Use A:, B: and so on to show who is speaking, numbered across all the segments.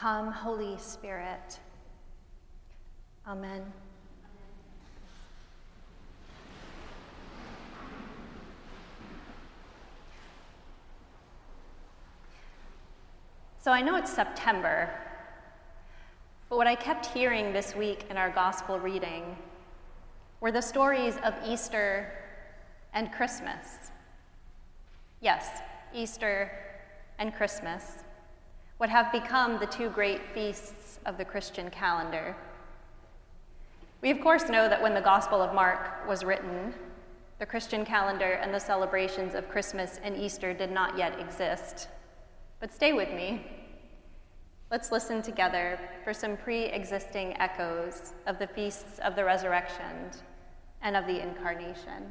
A: Come, Holy Spirit. Amen. So I know it's September, but what I kept hearing this week in our gospel reading were the stories of Easter and Christmas. Yes, Easter and Christmas, what have become the two great feasts of the Christian calendar. We of course know that when the Gospel of Mark was written, the Christian calendar and the celebrations of Christmas and Easter did not yet exist. But stay with me. Let's listen together for some pre-existing echoes of the feasts of the resurrection and of the incarnation.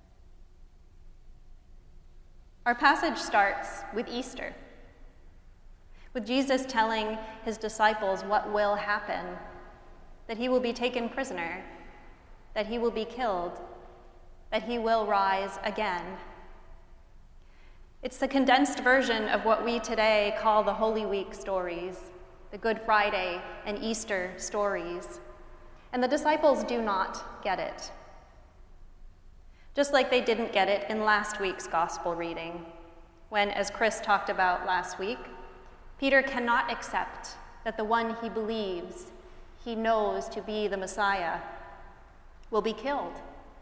A: Our passage starts with Easter, with Jesus telling his disciples what will happen, that he will be taken prisoner, that he will be killed, that he will rise again. It's the condensed version of what we today call the Holy Week stories, the Good Friday and Easter stories. And the disciples do not get it. Just like they didn't get it in last week's gospel reading, when, as Chris talked about last week, Peter cannot accept that the one he believes, he knows to be the Messiah, will be killed.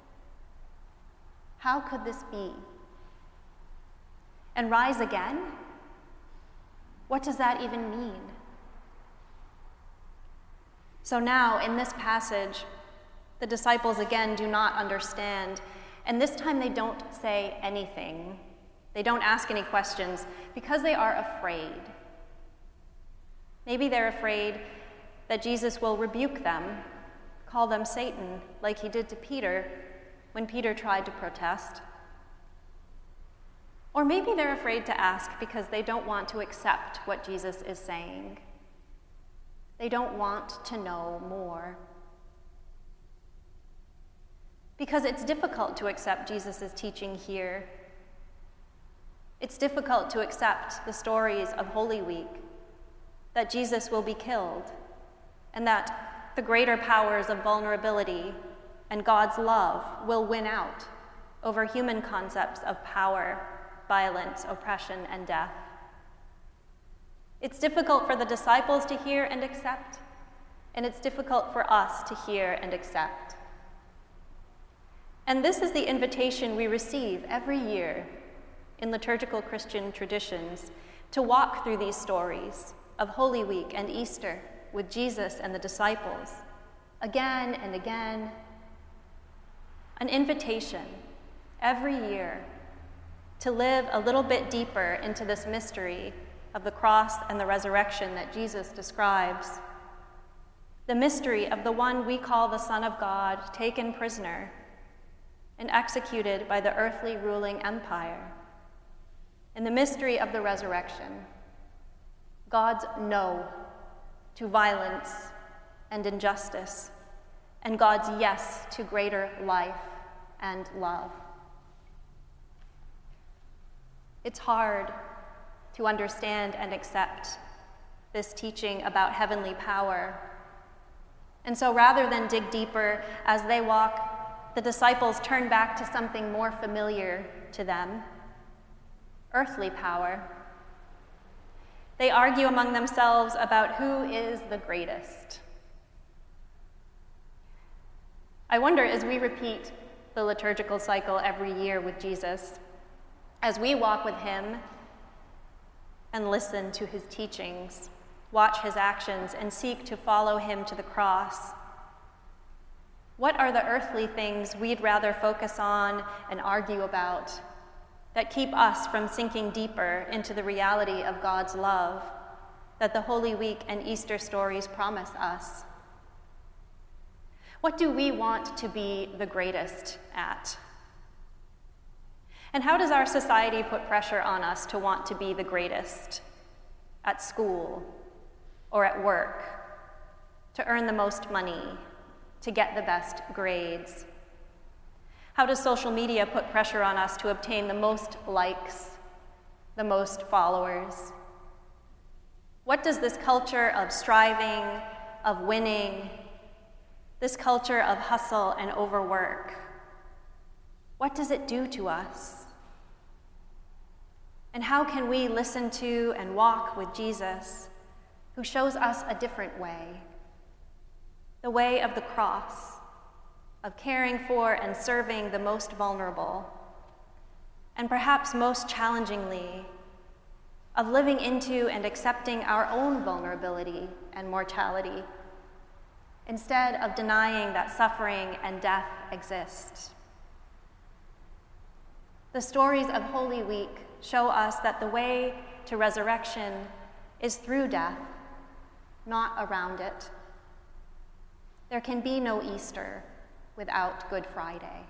A: How could this be? And rise again? What does that even mean? So now, in this passage, the disciples again do not understand, and this time they don't say anything. They don't ask any questions because they are afraid. Maybe they're afraid that Jesus will rebuke them, call them Satan, like he did to Peter when Peter tried to protest. Or maybe they're afraid to ask because they don't want to accept what Jesus is saying. They don't want to know more. Because it's difficult to accept Jesus' teaching here. It's difficult to accept the stories of Holy Week, that Jesus will be killed, and that the greater powers of vulnerability and God's love will win out over human concepts of power, violence, oppression, and death. It's difficult for the disciples to hear and accept, and it's difficult for us to hear and accept. And this is the invitation we receive every year in liturgical Christian traditions to walk through these stories of Holy Week and Easter with Jesus and the disciples, again and again. An invitation every year to live a little bit deeper into this mystery of the cross and the resurrection that Jesus describes. The mystery of the one we call the Son of God, taken prisoner and executed by the earthly ruling empire. And the mystery of the resurrection, God's no to violence and injustice, and God's yes to greater life and love. It's hard to understand and accept this teaching about heavenly power. And so rather than dig deeper as they walk, the disciples turn back to something more familiar to them, earthly power. They argue among themselves about who is the greatest. I wonder, as we repeat the liturgical cycle every year with Jesus, as we walk with him and listen to his teachings, watch his actions, and seek to follow him to the cross, what are the earthly things we'd rather focus on and argue about that keep us from sinking deeper into the reality of God's love that the Holy Week and Easter stories promise us? What do we want to be the greatest at? And how does our society put pressure on us to want to be the greatest at school or at work, to earn the most money, to get the best grades? How does social media put pressure on us to obtain the most likes, the most followers? What does this culture of striving, of winning, this culture of hustle and overwork, what does it do to us? And how can we listen to and walk with Jesus, who shows us a different way, the way of the cross, of caring for and serving the most vulnerable, and perhaps most challengingly, of living into and accepting our own vulnerability and mortality, instead of denying that suffering and death exist. The stories of Holy Week show us that the way to resurrection is through death, not around it. There can be no Easter without Good Friday.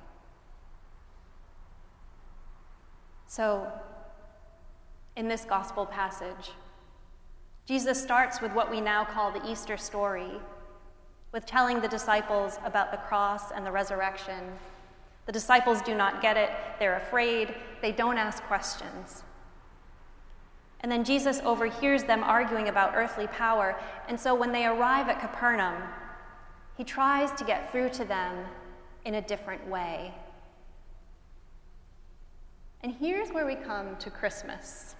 A: So, in this gospel passage, Jesus starts with what we now call the Easter story, with telling the disciples about the cross and the resurrection. The disciples do not get it, they're afraid, they don't ask questions. And then Jesus overhears them arguing about earthly power, and so when they arrive at Capernaum, he tries to get through to them in a different way. And here's where we come to Christmas.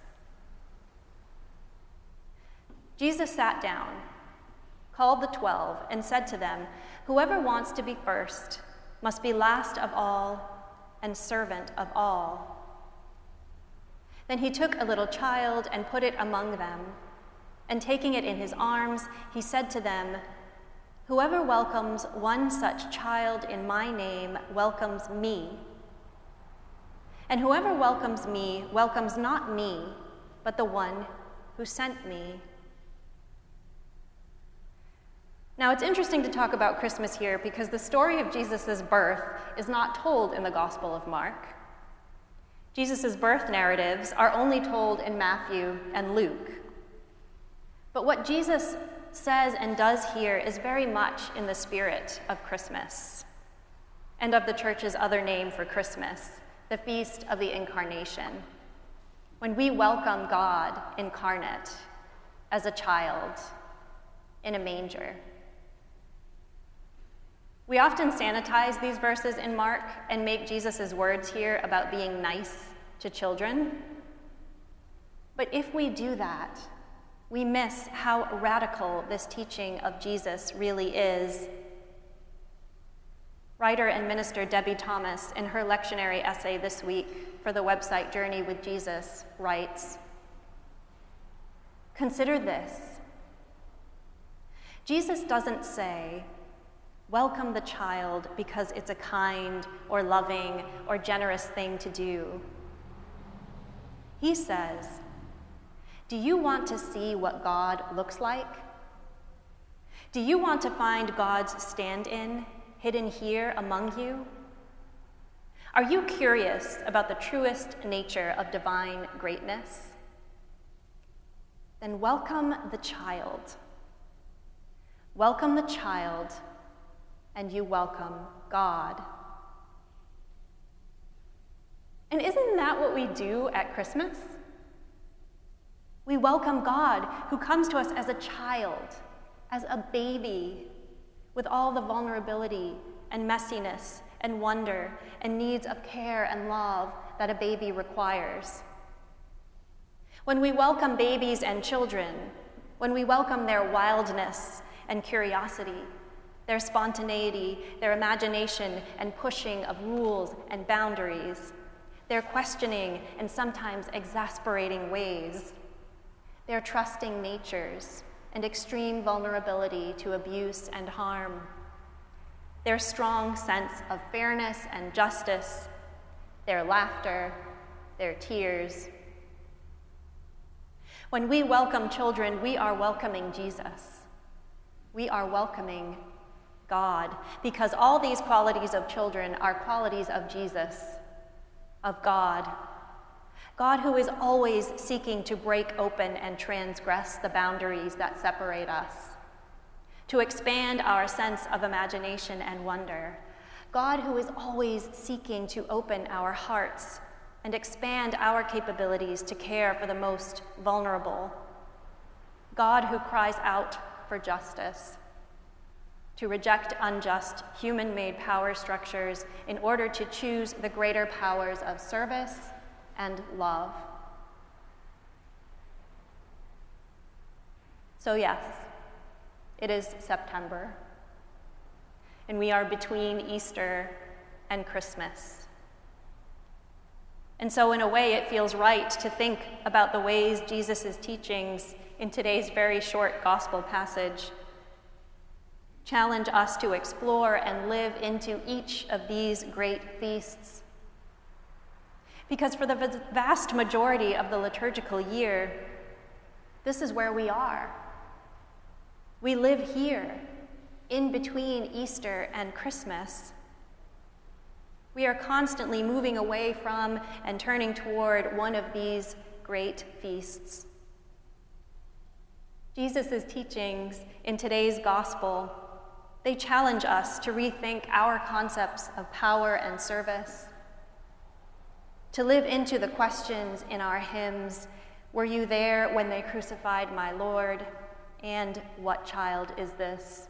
A: Jesus sat down, called the 12, and said to them, "Whoever wants to be first must be last of all and servant of all." Then he took a little child and put it among them, and taking it in his arms, he said to them, "Whoever welcomes one such child in my name welcomes me. And whoever welcomes me welcomes not me, but the one who sent me." Now, it's interesting to talk about Christmas here because the story of Jesus' birth is not told in the Gospel of Mark. Jesus' birth narratives are only told in Matthew and Luke. But what Jesus says and does here is very much in the spirit of Christmas and of the church's other name for Christmas, the Feast of the Incarnation, when we welcome God incarnate as a child in a manger. We often sanitize these verses in Mark and make Jesus' words here about being nice to children. But if we do that, we miss how radical this teaching of Jesus really is. Writer and minister Debbie Thomas, in her lectionary essay this week for the website Journey with Jesus, writes, "Consider this. Jesus doesn't say, 'Welcome the child because it's a kind or loving or generous thing to do.' He says, 'Do you want to see what God looks like? Do you want to find God's stand-in hidden here among you? Are you curious about the truest nature of divine greatness? Then welcome the child. Welcome the child, and you welcome God.'" And isn't that what we do at Christmas? We welcome God, who comes to us as a child, as a baby, with all the vulnerability and messiness and wonder and needs of care and love that a baby requires. When we welcome babies and children, when we welcome their wildness and curiosity, their spontaneity, their imagination and pushing of rules and boundaries, their questioning and sometimes exasperating ways, their trusting natures and extreme vulnerability to abuse and harm, their strong sense of fairness and justice, their laughter, their tears. When we welcome children, we are welcoming Jesus. We are welcoming God, because all these qualities of children are qualities of Jesus, of God. God who is always seeking to break open and transgress the boundaries that separate us, to expand our sense of imagination and wonder. God who is always seeking to open our hearts and expand our capabilities to care for the most vulnerable. God who cries out for justice, to reject unjust human-made power structures in order to choose the greater powers of service and love. So yes, it is September, and we are between Easter and Christmas. And so in a way, it feels right to think about the ways Jesus' teachings in today's very short gospel passage challenge us to explore and live into each of these great feasts. Because for the vast majority of the liturgical year, this is where we are. We live here, in between Easter and Christmas. We are constantly moving away from and turning toward one of these great feasts. Jesus' teachings in today's gospel, they challenge us to rethink our concepts of power and service, to live into the questions in our hymns, "Were you there when they crucified my Lord?" and "What child is this?"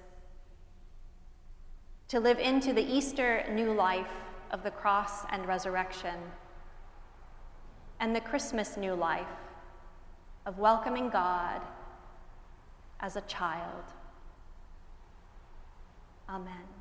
A: To live into the Easter new life of the cross and resurrection, and the Christmas new life of welcoming God as a child. Amen.